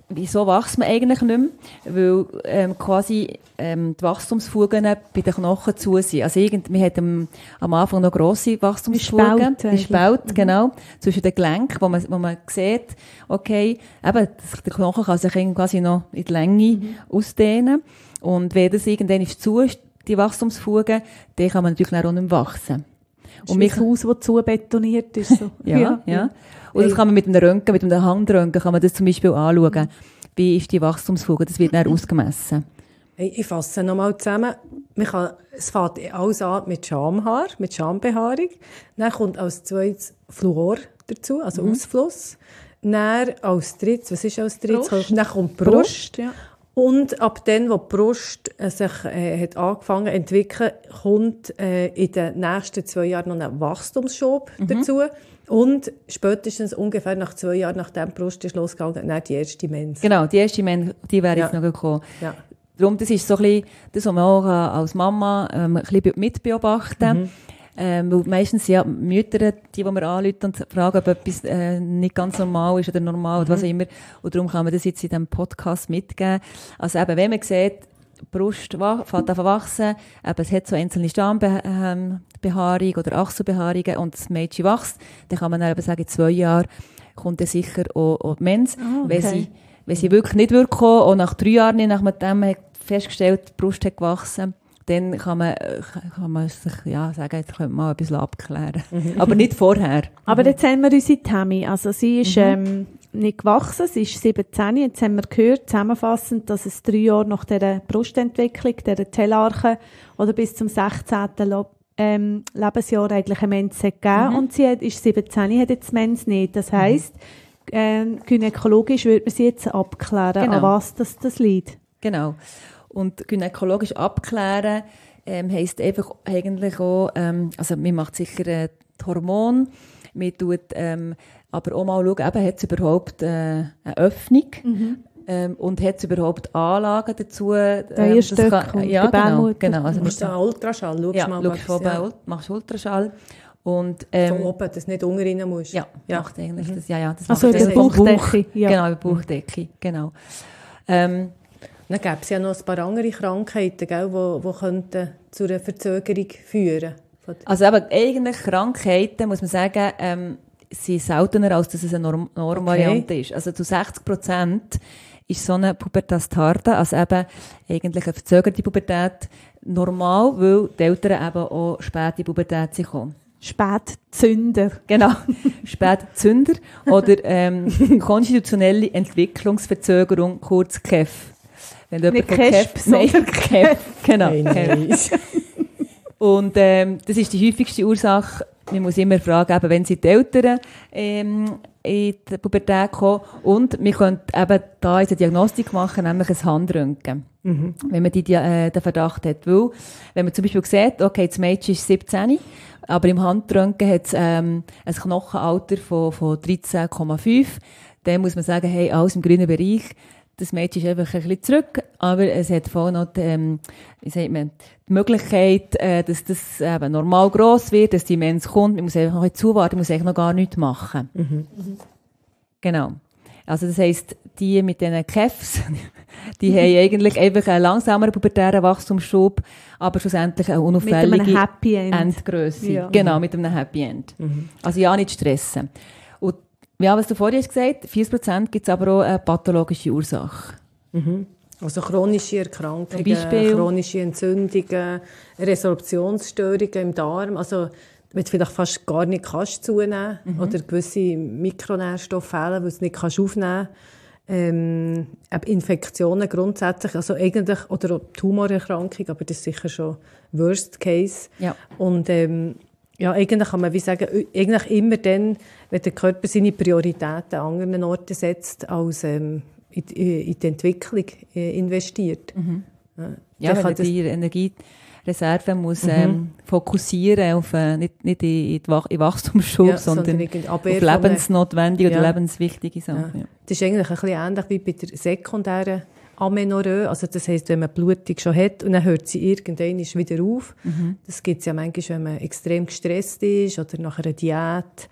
[SPEAKER 1] wieso wächst man eigentlich nicht mehr? Weil ähm, quasi ähm, die Wachstumsfugen bei den Knochen zu sind. Also irgend, wir hatten am Anfang noch grosse Wachstumsfugen.
[SPEAKER 3] Wie Spalt,
[SPEAKER 1] die Spalt, genau, zwischen den Gelenken, wo man, wo man sieht, okay, eben, der Knochen kann sich quasi noch in die Länge mhm. ausdehnen. Und wenn das irgendwann ist zu ist, die Wachstumsfugen, dann kann man natürlich auch nicht mehr wachsen.
[SPEAKER 3] Das und ist ein Haus, das zu betoniert ist. So.
[SPEAKER 1] ja, ja, ja. Und das kann man mit einem Röntgen, mit einem Handröntgen, kann man das zum Beispiel anschauen. Wie ist die Wachstumsfuge? Das wird dann ausgemessen.
[SPEAKER 4] Hey, ich fasse nochmal zusammen. Man kann, es fängt alles an mit Schamhaar, mit Schambehaarung. Dann kommt als zweites Fluor dazu, also mhm. Ausfluss. Dann als drittes, was ist als drittes? Brust. Dann kommt die Brust. Brust ja. Und ab dann, wo die Brust äh, sich äh, hat angefangen zu entwickeln, kommt äh, in den nächsten zwei Jahren noch ein Wachstumsschub mhm. dazu. Und spätestens ungefähr nach zwei Jahren, nachdem die Brust ist losgegangen, dann die erste Mens.
[SPEAKER 1] Genau, die erste Mens, die wäre ja. jetzt noch gekommen. Ja. Darum, das ist so ein bisschen, das, was man auch als Mama ähm, ein bisschen mitbeobachten. Mhm. Ähm, weil meistens ja Mütter, die, die wir anrufen und fragen, ob etwas äh, nicht ganz normal ist oder normal mhm. oder was auch immer. Und darum kann man das jetzt in diesem Podcast mitgeben. Also eben, wenn man sieht, die Brust fängt an zu wachsen, eben, es hat so einzelne Stammbehaarung oder Achselbehaarungen und das Mädchen wächst, dann kann man dann eben sagen, in zwei Jahren kommt dann sicher auch, auch die Mens. Oh, okay. Wenn sie, wenn sie wirklich nicht wird kommen, und nach drei Jahren, nachdem man festgestellt, die Brust hat gewachsen, dann kann man, kann man sich ja, sagen, jetzt könnte man mal ein bisschen abklären. Mhm. Aber nicht vorher.
[SPEAKER 3] Aber jetzt haben wir unsere Tammy. Also sie ist mhm. ähm, nicht gewachsen, sie ist siebzehn. Jetzt haben wir gehört, zusammenfassend, dass es drei Jahre nach dieser Brustentwicklung, dieser Tellarche, oder bis zum sechzehnten Ähm, Lebensjahr eigentlich eine Mens gegeben. Mhm. Und sie hat, ist siebzehn, hat jetzt Mens nicht. Das heisst, ähm, gynäkologisch würde man sie jetzt abklären, genau. an was das, das liegt.
[SPEAKER 1] Genau. Und gynäkologisch abklären ähm, heisst einfach eigentlich auch, ähm, also man macht sicher äh, die Hormone, man tut ähm, aber auch mal schauen, eben, hat es überhaupt äh, eine Öffnung mhm. ähm, und hat es überhaupt Anlagen dazu. Ähm,
[SPEAKER 3] das kann,
[SPEAKER 1] ja, genau, genau.
[SPEAKER 4] Also machst du einen Ultraschall? Schaust
[SPEAKER 1] ja,
[SPEAKER 4] mal
[SPEAKER 1] schaust vorbei, ja. machst Ultraschall. Und, ähm,
[SPEAKER 4] von oben, dass du nicht unten rein musst.
[SPEAKER 1] Ja, ja. macht eigentlich mhm. das, ja, ja. Das
[SPEAKER 3] also
[SPEAKER 1] macht
[SPEAKER 3] über die Bauchdecke.
[SPEAKER 1] Bauch, ja. Genau, über die Bauchdecke, genau. Ähm,
[SPEAKER 4] Dann gäbe es ja noch ein paar andere Krankheiten, die wo, wo könnten zu einer Verzögerung führen.
[SPEAKER 1] Also eben, eigentlich Krankheiten, muss man sagen, ähm, sind seltener, als dass es eine Norm- Normvariante okay. ist. Also zu sechzig Prozent ist so eine Pubertas tarda, also eben eigentlich eine verzögerte Pubertät, normal, weil die Eltern eben auch spät in die Pubertät sind gekommen.
[SPEAKER 3] Spätzünder.
[SPEAKER 1] Genau, Spätzünder oder ähm, konstitutionelle Entwicklungsverzögerung, kurz K E F. Wenn du
[SPEAKER 3] nicht K E F, sondern K E F.
[SPEAKER 1] Genau. Und ähm, das ist die häufigste Ursache. Man muss immer fragen, eben, wenn sie die Eltern ähm, in die Pubertät kommen. Und wir können eben da eine Diagnostik machen, nämlich ein Handröntgen. Mhm. Wenn man die, äh, den Verdacht hat. Weil, wenn man zum Beispiel sieht, okay, das Mädchen ist siebzehn, aber im Handröntgen hat es ähm, ein Knochenalter von, von dreizehn Komma fünf, dann muss man sagen, hey, alles im grünen Bereich. Das Mädchen ist einfach ein bisschen zurück, aber es hat voll noch die, ähm, wie sagt man, die Möglichkeit, äh, dass das eben normal gross wird, dass die Mens kommt. Man muss einfach noch ein bisschen zuwarten, man muss eigentlich noch gar nichts machen. Mhm. Mhm. Genau. Also das heisst, die mit diesen K E Fs, die haben eigentlich einfach einen langsameren pubertären Wachstumsschub, aber schlussendlich eine unauffällige
[SPEAKER 3] mit einem Happy End.
[SPEAKER 1] Endgrösse.
[SPEAKER 3] Ja.
[SPEAKER 1] Genau, mit einem Happy End. Mhm. Also ja, nicht stressen. Und ja, was du vorhin hast gesagt, vierzig Prozent gibt es aber auch eine pathologische Ursache.
[SPEAKER 4] Mhm. Also chronische Erkrankungen, chronische Entzündungen, Resorptionsstörungen im Darm, also wenn du vielleicht fast gar nicht kannst zunehmen mhm. oder gewisse Mikronährstoffe fehlen, weil du es nicht kannst aufnehmen ähm, Infektionen grundsätzlich, also eigentlich, oder auch Tumorerkrankung, aber das ist sicher schon Worst Case. Ja. Und ähm, ja, eigentlich kann man wie sagen, eigentlich immer dann, wenn der Körper seine Prioritäten an anderen Orten setzt, als ähm, in, in die Entwicklung äh, investiert.
[SPEAKER 1] Mhm. Ja, ja, wenn er die Energiereserve muss mhm. ähm, fokussieren auf äh, nicht, nicht in, in, Wach- in Wachstumsschub, ja, sondern, sondern auf lebensnotwendige ja. oder lebenswichtige Sachen. Ja.
[SPEAKER 4] Ja. Das ist eigentlich ein bisschen ähnlich wie bei der sekundären Amenorrhoe, also das heisst, wenn man Blutung schon hat und dann hört sie irgendwann wieder auf. Mhm. Das gibt es ja manchmal, wenn man extrem gestresst ist oder nach einer Diät.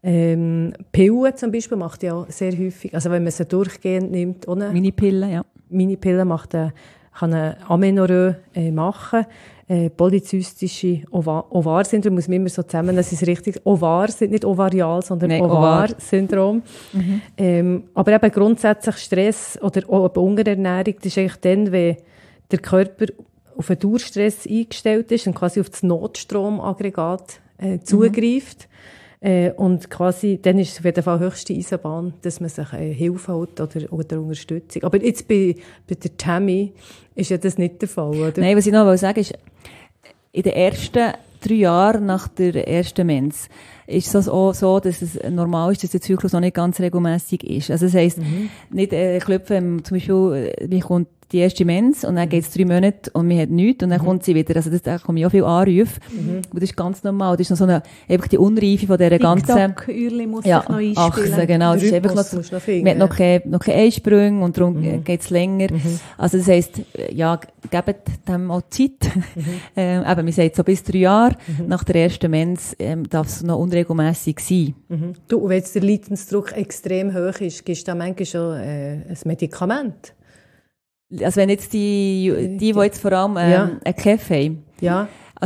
[SPEAKER 4] Ähm, Pillen zum Beispiel macht ja auch sehr häufig, also wenn man sie durchgehend nimmt, ohne
[SPEAKER 1] Minipillen, ja.
[SPEAKER 4] Minipillen macht eine, kann eine Amenorrhoe äh, machen. Äh, polyzystische Ovar- Ovar-Syndrom, muss man immer so zusammen, das ist richtig, Ovar sind nicht ovarial, sondern
[SPEAKER 1] Nein,
[SPEAKER 4] Ovar-Syndrom. Mhm. Ähm, aber eben grundsätzlich Stress oder auch Unterernährung, das ist eigentlich dann, wenn der Körper auf einen Dauerstress eingestellt ist und quasi auf das Notstromaggregat äh, zugreift. Mhm. Äh, und quasi, dann ist es auf jeden Fall höchste Eisenbahn, dass man sich äh, Hilfe holt oder, oder Unterstützung. Aber jetzt bei, bei der Tammy ist ja das nicht der Fall, oder?
[SPEAKER 1] Nein, was ich noch sagen ist, in den ersten drei Jahren nach der ersten Mens ist es auch so, dass es normal ist, dass der Zyklus noch nicht ganz regelmäßig ist. Also das heisst, mhm. nicht äh, klopfen, zum Beispiel, wie kommt die erste Mens und dann geht es drei Monate und man hat nichts und dann mhm. kommt sie wieder. Also das, da kommen ja auch viele Anrufe mhm. und das ist ganz normal. Das ist noch so eine, einfach die Unreife von dieser ganzen...
[SPEAKER 3] TikTok-Ürli muss
[SPEAKER 1] ja,
[SPEAKER 3] sich noch einspielen.
[SPEAKER 1] Achsen, genau. Das ist einfach noch, noch man hat noch keine, noch keine Einsprünge und darum mhm. geht es länger. Mhm. Also das heisst, ja, gebt dem auch Zeit. Mhm. ähm, eben, man sagt so bis drei Jahre mhm. nach der ersten Mens ähm, darf es noch unregelmässig sein.
[SPEAKER 4] Mhm. Du, und wenn jetzt der Leidensdruck extrem hoch ist, gibst du da manchmal schon äh, ein Medikament?
[SPEAKER 1] Also wenn jetzt die, die, die jetzt vor allem ähm, ja. einen Kaffee haben.
[SPEAKER 4] Ja.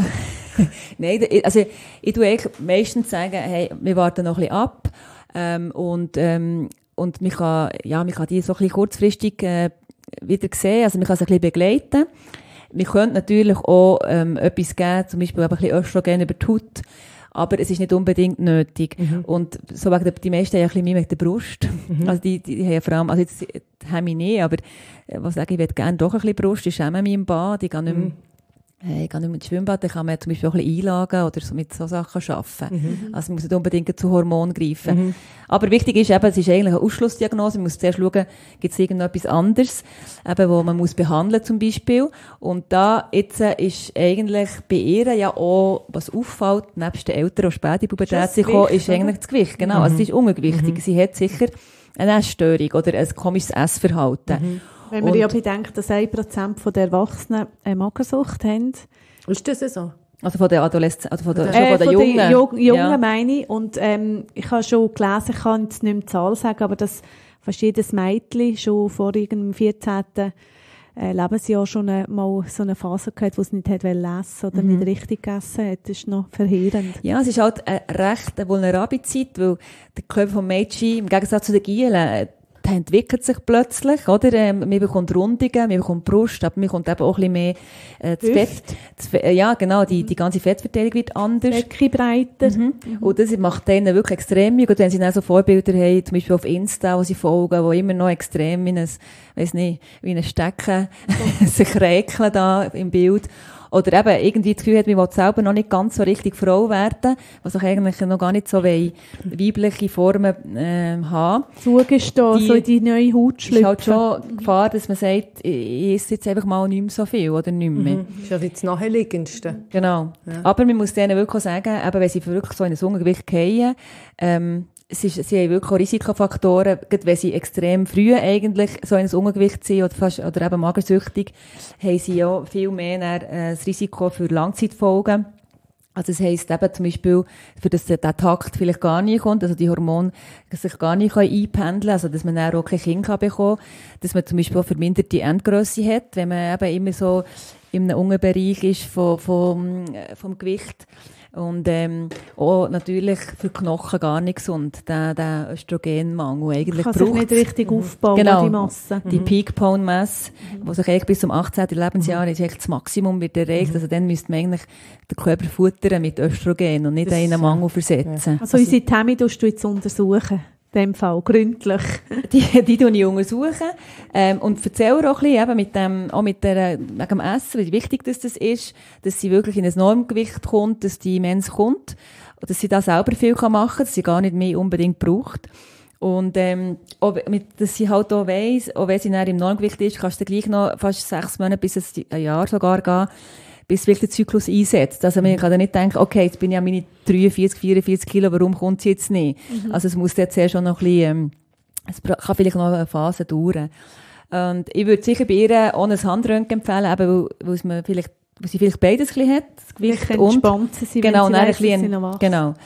[SPEAKER 1] Nein, also ich tue eigentlich meistens sagen, hey, wir warten noch ein bisschen ab ähm, und, ähm, und man kann, ja, man kann die so ein bisschen kurzfristig äh, wieder sehen, also man kann sie ein bisschen begleiten. Wir können natürlich auch ähm, etwas geben, zum Beispiel ein bisschen Östrogen über die Haut, aber es ist nicht unbedingt nötig. Mhm. Und so wegen der, die meisten haben ja ein bisschen mehr mit der Brust. Mhm. Also die, die, die haben ja vor allem, also jetzt haben wir nicht, aber was sage ich, ich würde gerne doch ein bisschen Brust, ich schäme mich im Bad, ich gehe nicht mehr, mhm. ich gehe nicht mehr ins Schwimmbad, dann kann man zum Beispiel auch ein bisschen einlagen oder so mit so Sachen arbeiten. Mhm. Also man muss nicht unbedingt zu Hormonen greifen. Mhm. Aber wichtig ist eben, es ist eigentlich eine Ausschlussdiagnose, man muss zuerst schauen, gibt es irgendetwas anderes, eben, wo man muss behandeln zum Beispiel. Und da jetzt ist eigentlich bei ihr ja auch, was auffällt, nebst den Eltern, die spät in Pubertät sind gekommen, ist eigentlich das Gewicht. Genau, mhm. also sie ist ungewichtig. Mhm. Sie hat sicher eine Essstörung oder ein komisches Essverhalten. Mhm.
[SPEAKER 3] Wenn man ja bedenkt, dass ein Prozent der Erwachsenen eine Magersucht haben.
[SPEAKER 4] Ist das so?
[SPEAKER 1] Also von den Adolescenten, also von den,
[SPEAKER 3] äh,
[SPEAKER 1] von den
[SPEAKER 3] von
[SPEAKER 1] Jungen?
[SPEAKER 3] Den Jungen, Jungen
[SPEAKER 1] ja.
[SPEAKER 3] meine ich. Und ähm, ich habe schon gelesen, ich kann jetzt nicht mehr die Zahl sagen, aber dass fast jedes Mädchen schon vor irgendeinem vierzehnten Äh, Lebensjahr schon eine, mal so eine Phase gehabt, wo es nicht hat lesen oder mhm. nicht richtig gegessen hat. Das ist noch verheerend.
[SPEAKER 1] Ja, es ist halt eine recht vulnerable Zeit, weil der Körper vom Mädchen, im Gegensatz zu den Gielen, der entwickelt sich plötzlich, oder? Ähm, man bekommt Rundungen, man bekommt Brust, aber man bekommt eben auch ein bisschen mehr äh, das Fett. Das Fe- äh, ja, genau, die, die ganze Fettverteilung wird anders.
[SPEAKER 3] Fettkli breiter.
[SPEAKER 1] Mhm. Mhm. Und das macht denen wirklich extrem Mühe. Und wenn sie dann so Vorbilder haben, zum Beispiel auf Insta, wo sie folgen, wo immer noch extrem wie ein, weiss nicht, wie ein Stecken sich räkeln da im Bild. Oder eben irgendwie das Gefühl hat, man will selber noch nicht ganz so richtig Frau werden, was auch eigentlich noch gar nicht so will, weibliche Formen äh, haben.
[SPEAKER 3] Zugestehen, die, so in die neue Haut schlüpfen.
[SPEAKER 1] Es ist halt schon Gefahr, dass man sagt, ich esse jetzt einfach mal nicht mehr so viel oder nicht mehr.
[SPEAKER 4] Mhm. Das ist ja das Naheliegendste.
[SPEAKER 1] Genau. Ja. Aber man muss denen wirklich sagen, eben, wenn sie wirklich so in ein Ungewicht fallen, ähm, es ist, sie haben wirklich auch Risikofaktoren, gerade wenn sie extrem früh eigentlich so in ein Ungewicht sind oder, fast, oder eben magersüchtig, haben sie ja viel mehr äh, das Risiko für Langzeitfolgen. Also das heisst eben zum Beispiel, für das der Takt vielleicht gar nicht kommt, also die Hormone sich gar nicht einpendeln können, also dass man dann auch kein Kind bekommen kann, dass man zum Beispiel auch verminderte Endgrösse hat, wenn man eben immer so in einem Unterbereich ist vom, vom, vom Gewicht. Und ähm, auch natürlich für Knochen gar nicht gesund, der, der Östrogenmangel eigentlich braucht.
[SPEAKER 3] Kann sich nicht richtig aufbauen,
[SPEAKER 1] genau,
[SPEAKER 3] die Masse.
[SPEAKER 1] Die mhm. Peak Bone Mass, mhm. die sich eigentlich bis zum achtzehnten Lebensjahr mhm. ist eigentlich das Maximum wird erreicht. Mhm. Also dann müsste man eigentlich den Körper futtern mit Östrogen und nicht das, in einen Mangel versetzen.
[SPEAKER 3] Ja. Also, also unsere Tammy tust du jetzt untersuchen. In dem Fall, gründlich.
[SPEAKER 1] Die, die tue ich untersuchen. Ähm, und erzähle auch ein bisschen, eben mit dem, auch mit der, wegen dem Essen, wie wichtig das, das ist, dass sie wirklich in ein Normgewicht kommt, dass die Mens kommt, und dass sie da selber viel machen kann, dass sie gar nicht mehr unbedingt braucht. Und, ähm, auch mit, dass sie halt auch weiss, auch wenn sie dann im Normgewicht ist, kannst du gleich noch fast sechs Monate bis ein Jahr sogar gehen, bis wirklich der Zyklus einsetzt. Also man kann dann nicht denken, okay, jetzt bin ich an meine dreiundvierzig, vierundvierzig Kilo, warum kommt sie jetzt nicht? Mhm. Also es muss jetzt schon noch ein bisschen, ähm, es kann vielleicht noch eine Phase dauern. Und ich würde sicher bei ihr auch ein Handröntgen empfehlen, eben weil, weil, es man vielleicht, weil sie vielleicht beides ein bisschen hat, das Gewicht und,
[SPEAKER 3] entspannt sie,
[SPEAKER 1] genau,
[SPEAKER 3] wenn sie weiss, dass sie noch
[SPEAKER 1] genau.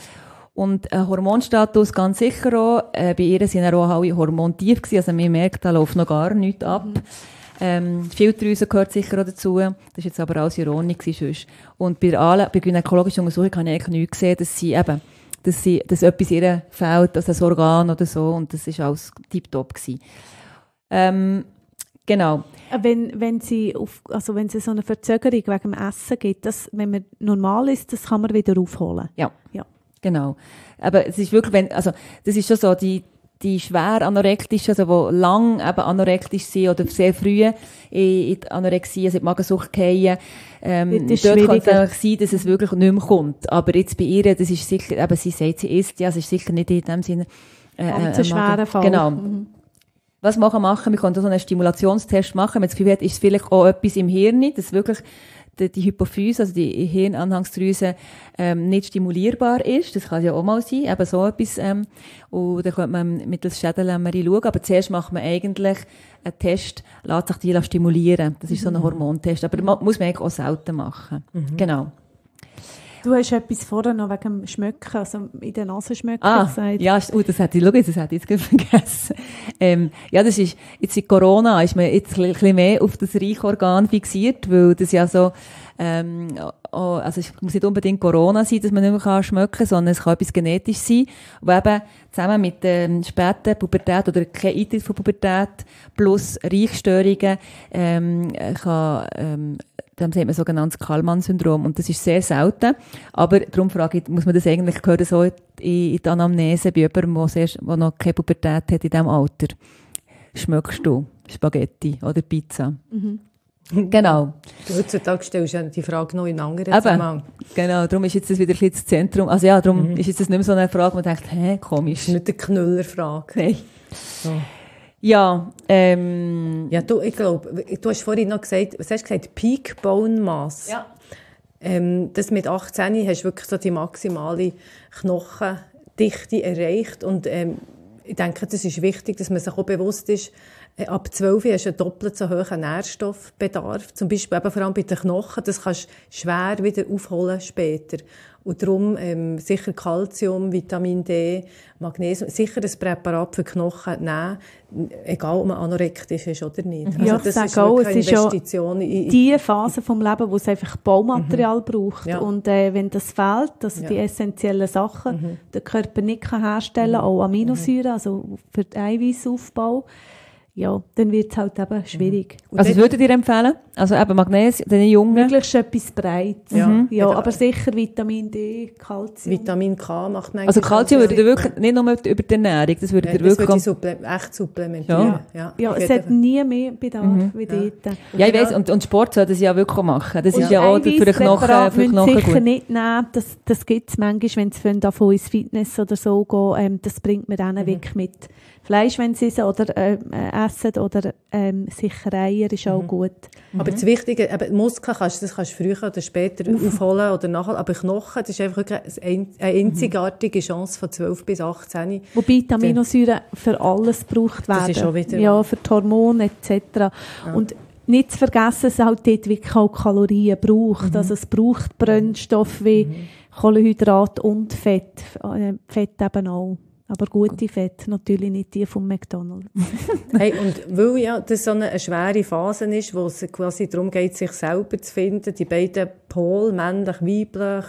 [SPEAKER 1] Und ein Hormonstatus ganz sicher auch. Äh, bei ihr sind auch alle hormontief gewesen. Also man merkt, da läuft noch gar nichts ab. Mhm. Ähm, Schilddrüse gehört sicher auch dazu. Das war jetzt aber alles in Ordnung sonst. Und bei allen, bei gynäkologischen Untersuchungen habe ich eigentlich nichts gesehen, dass sie eben, dass sie, dass etwas ihr fehlt, also ein Organ oder so. Und das war alles tiptop gewesen. Ähm, genau.
[SPEAKER 3] Wenn, wenn sie auf, also wenn es so eine Verzögerung wegen dem Essen gibt, das, wenn man normal ist, das kann man wieder aufholen.
[SPEAKER 1] Ja.
[SPEAKER 3] Ja.
[SPEAKER 1] Genau. Aber es ist wirklich, wenn, also, das ist schon so, die, die schwer anorektischen, also, die lang eben anorektisch sind oder sehr früh in, in die Anorexie, also in die Magensucht fallen, ähm, dort kann es einfach sein, dass es wirklich nicht mehr kommt. Aber jetzt bei ihr, das ist sicher, eben, sie sagt, sie isst, ja, es ist sicher nicht in dem Sinne, äh,
[SPEAKER 3] ein äh, schwerer Fall.
[SPEAKER 1] Genau.
[SPEAKER 3] Mhm.
[SPEAKER 1] Was machen wir machen? Wir können so einen Stimulationstest machen. Wenn man das Gefühl hat, ist es vielleicht auch etwas im Hirn, das wirklich die, die Hypophyse, also die Hirnanhangsdrüse, ähm, nicht stimulierbar ist. Das kann ja auch mal sein, eben so etwas. Ähm, und dann könnte man mittels Schädellämmerung schauen. Aber zuerst macht man eigentlich einen Test, lässt sich die stimulieren. Das ist so ein Hormontest. Aber das muss man eigentlich auch selten machen. Mhm. Genau.
[SPEAKER 3] Du hast etwas vorher noch wegen dem Schmöcken, also in der Nase schmöcken
[SPEAKER 1] ah,
[SPEAKER 3] gesagt.
[SPEAKER 1] Ja, oh, das hätte ich, schau, das hätte ich jetzt vergessen. Ähm, ja, das ist, jetzt in Corona ist man jetzt ein bisschen mehr auf das Reich-Organ fixiert, weil das ja so, ähm, oh, also es muss nicht unbedingt Corona sein, dass man nicht mehr schmecken kann, sondern es kann etwas genetisch sein, wo eben zusammen mit ähm, später Pubertät oder kein Eintritt von Pubertät plus Reichstörungen ähm, kann, ähm, dann sieht man sogenanntes Kallmann-Syndrom. Und das ist sehr selten. Aber darum frage ich, muss man das eigentlich gehört so in, in die Anamnese bei jemandem, der, sehr, der noch keine Pubertät hat in diesem Alter? Schmeckst du Spaghetti oder Pizza? Mhm. Genau.
[SPEAKER 4] Heutzutage stellst du ja die Frage noch in anderen Zusammenhang.
[SPEAKER 1] Genau, darum ist jetzt das wieder ein bisschen das Zentrum. Also ja, darum mhm. ist jetzt das nicht mehr so eine Frage, wo man denkt, hä, komisch.
[SPEAKER 4] Das ist nicht eine Knüllerfrage.
[SPEAKER 1] Nein.
[SPEAKER 4] So.
[SPEAKER 1] Ja, ähm...
[SPEAKER 4] Ja, du, ich glaube, du hast vorhin noch gesagt, was hast du gesagt? Peak Bone Mass.
[SPEAKER 1] Ja.
[SPEAKER 4] Ähm, das mit achtzehn hast du wirklich so die maximale Knochendichte erreicht. Und ähm, ich denke, das ist wichtig, dass man sich auch bewusst ist, äh, ab zwölf hast du einen doppelt so hohen Nährstoffbedarf. Zum Beispiel eben vor allem bei den Knochen. Das kannst du schwer wieder aufholen später. Und darum ähm, sicher Calcium, Vitamin D, Magnesium, sicher ein Präparat für Knochen nehmen, egal ob man anorektisch ist oder nicht.
[SPEAKER 3] Ja,
[SPEAKER 4] also das
[SPEAKER 3] ich
[SPEAKER 4] ist
[SPEAKER 3] sage auch,
[SPEAKER 4] eine
[SPEAKER 3] es ist ja
[SPEAKER 4] in, in
[SPEAKER 3] die Phase vom Leben, wo es einfach Baumaterial
[SPEAKER 4] mhm.
[SPEAKER 3] braucht.
[SPEAKER 4] Ja.
[SPEAKER 3] Und äh, wenn das fehlt, also
[SPEAKER 4] ja.
[SPEAKER 3] die essentiellen Sachen,
[SPEAKER 4] mhm.
[SPEAKER 3] der Körper nicht kann herstellen kann, mhm. auch Aminosäuren, also für den Eiweißaufbau, ja, dann wird es halt eben schwierig.
[SPEAKER 1] Mhm. Also, was würdet ihr empfehlen? Also eben Magnesium, den Jungen?
[SPEAKER 3] Möglichst etwas Breites.
[SPEAKER 4] Ja,
[SPEAKER 3] mhm. ja, aber sicher Vitamin D, Calcium.
[SPEAKER 4] Vitamin K macht man.
[SPEAKER 1] Also Calcium würdet ihr wirklich, nicht nur über die Ernährung, das würdet ihr
[SPEAKER 4] das
[SPEAKER 1] wirklich...
[SPEAKER 4] Das würde ich supple- echt supplementieren.
[SPEAKER 3] Ja, ja, ja es hat nie mehr Bedarf
[SPEAKER 1] mhm.
[SPEAKER 3] wie dort.
[SPEAKER 1] Ja, ja ich weiss, und, und Sport soll das ja wirklich machen. Das
[SPEAKER 3] und
[SPEAKER 1] ist ja auch für den Knochen, für den Knochen
[SPEAKER 3] sicher
[SPEAKER 1] gut.
[SPEAKER 3] nicht nehmen, das, das gibt es manchmal, wenn sie davon ins Fitness oder so gehen, ähm, das bringt man denen mhm. wirklich mit. Fleisch, wenn sie es oder äh, essen oder ähm, sicher Eier, ist auch mhm. gut.
[SPEAKER 4] Aber mhm. das Wichtige, eben, Muskeln kannst, das kannst du früher oder später Uff. aufholen oder nachher, aber Knochen, das ist einfach eine einzigartige Chance von zwölf bis achtzehn.
[SPEAKER 3] Wobei die Aminosäuren für alles gebraucht werden.
[SPEAKER 4] Das ist auch wieder
[SPEAKER 3] ja, für die Hormone et cetera. Ja. Und nicht zu vergessen, dass es halt dort wirklich auch Kalorien braucht. Mhm. Also es braucht Brennstoff wie mhm. Kohlenhydrat und Fett. Äh, Fett eben auch. Aber gute Fett, natürlich nicht die vom McDonald's.
[SPEAKER 4] Hey, und weil ja das so eine, eine schwere Phase ist, wo es quasi darum geht, sich selber zu finden, die beiden Pole, männlich, weiblich,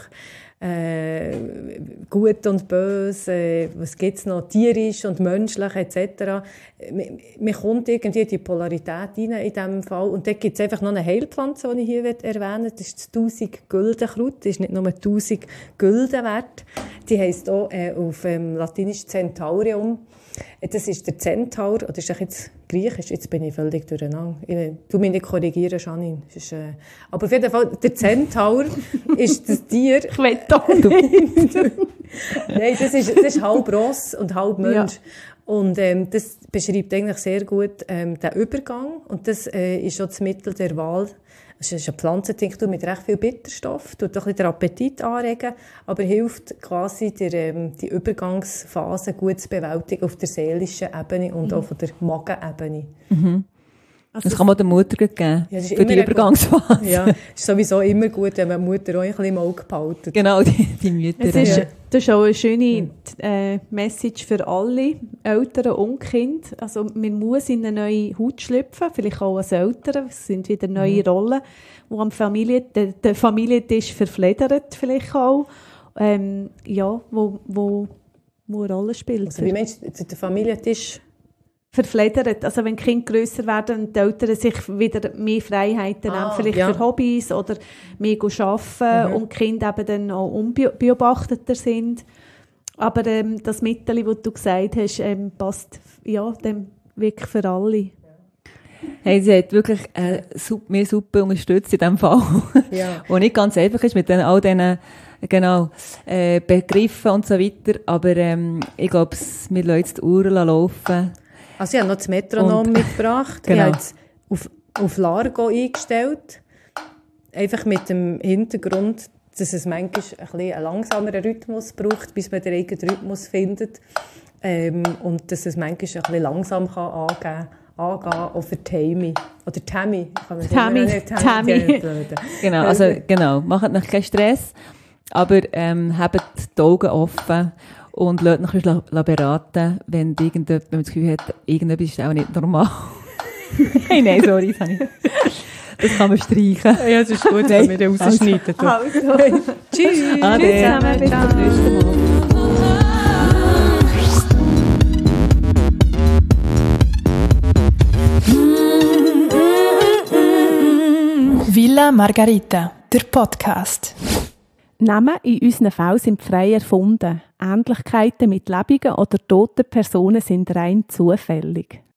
[SPEAKER 4] äh, gut und böse, äh, was gibt's noch, tierisch und menschlich et cetera. Man kommt irgendwie in die Polarität rein in diesem Fall. Und dort gibt es einfach noch eine Heilpflanze, die ich hier erwähnen will. Das ist das tausend-Güldenkraut. Das ist nicht nur tausend Gülden wert. Die heisst auch äh, auf ähm, Latinisch Centaurium. Das ist der Zentaur, oder ist das jetzt Griechisch? Jetzt bin ich völlig durcheinander. Ich, du mich nicht korrigieren, Janine. Das ist, äh, aber auf jeden Fall, der Zentaur ist das Tier...
[SPEAKER 3] Ich will doch nicht.
[SPEAKER 4] Nein, das ist, das ist halb Ross und halb Mensch. Ja. Und ähm, das beschreibt eigentlich sehr gut ähm, den Übergang. Und das äh, ist auch das Mittel der Wahl. Es ist eine Pflanzentinktur mit recht viel Bitterstoff, tut ein bisschen den Appetit anregen, aber hilft quasi der, ähm, die Übergangsphase gut zu bewältigen auf der seelischen Ebene und mhm. auch auf der Magenebene.
[SPEAKER 1] Mhm.
[SPEAKER 3] Also
[SPEAKER 1] das kann man der Mutter geben,
[SPEAKER 4] Ja, das ist
[SPEAKER 1] für die
[SPEAKER 4] immer
[SPEAKER 1] Übergangsphase.
[SPEAKER 4] Ja, es ist sowieso immer gut, wenn man die Mutter auch ein bisschen im Auge behalten.
[SPEAKER 1] Genau, die, die Mütter.
[SPEAKER 3] Es ist,
[SPEAKER 1] ja.
[SPEAKER 3] das ist auch eine schöne äh, Message für alle Eltern und Kinder. Also man muss in eine neue Haut schlüpfen, vielleicht auch als Eltern. Es sind wieder neue mhm. Rollen, die am Familie, der, der Familientisch verfledert vielleicht auch. Ähm, ja, wo, wo, wo eine Rolle spielt.
[SPEAKER 4] Also wie meinst du, der Familientisch?
[SPEAKER 3] Verfledert. Also wenn die Kinder grösser werden und die Eltern sich wieder mehr Freiheiten
[SPEAKER 4] Ah,
[SPEAKER 3] nehmen, vielleicht
[SPEAKER 4] ja.
[SPEAKER 3] für Hobbys oder mehr arbeiten mhm. und die Kinder eben dann auch unbeobachteter sind. Aber ähm, das Mittel, das du gesagt hast, ähm, passt ja, dem wirklich für alle.
[SPEAKER 1] Hey, sie hat wirklich äh, super, mir super unterstützt in diesem Fall.
[SPEAKER 4] Ja.
[SPEAKER 1] Und nicht ganz einfach ist mit den, all diesen genau, äh, Begriffen und so weiter. Aber ähm, ich glaube, wir lassen jetzt die Uhren laufen.
[SPEAKER 4] Also ich habe noch das Metronom und, mitgebracht.
[SPEAKER 1] Genau.
[SPEAKER 4] Ich habe jetzt auf, auf Largo eingestellt. Einfach mit dem Hintergrund, dass es manchmal ein bisschen einen langsameren Rhythmus braucht, bis man den eigenen Rhythmus findet. Ähm, und dass es manchmal ein bisschen langsam kann angehen kann. Angehen, auch für Tammy. Oder Tammy.
[SPEAKER 3] Tammy. Tammy.
[SPEAKER 1] Genau, also genau. Macht noch keinen Stress, aber ähm, habt die Augen offen und lasst euch la, la beraten, wenn, wenn man das Gefühl hat, irgendetwas ist auch nicht normal. Hey, nein, sorry, das, ich. Das kann man streichen.
[SPEAKER 4] Ja, das ist gut, wenn wir den rausschneiden.
[SPEAKER 3] Also.
[SPEAKER 4] Tschüss.
[SPEAKER 1] Ade.
[SPEAKER 3] Tschüss zusammen, bis zum nächsten Mal.
[SPEAKER 5] Villa Margarita, der Podcast.
[SPEAKER 3] Namen in unseren Fällen sind frei erfunden. Ähnlichkeiten mit lebenden oder toten Personen sind rein zufällig.